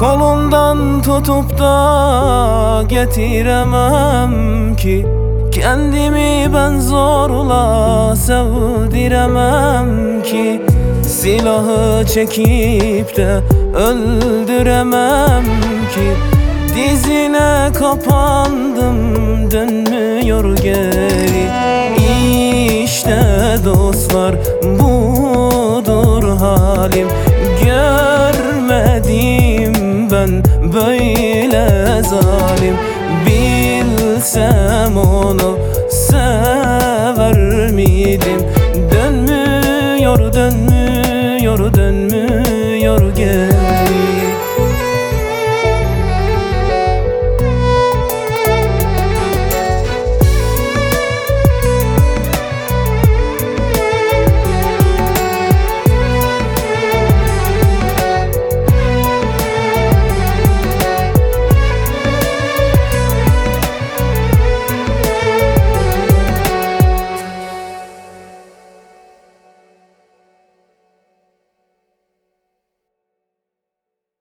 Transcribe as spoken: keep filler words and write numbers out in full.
Kolundan tutup da getiremem ki, kendimi ben zorla sevdiremem ki. Silahı çekip de öldüremem ki. Dizine kapandım, dönmüyor geri. İşte dostlar, budur halim. Görmedim ben böyle zalim. Bilsem onu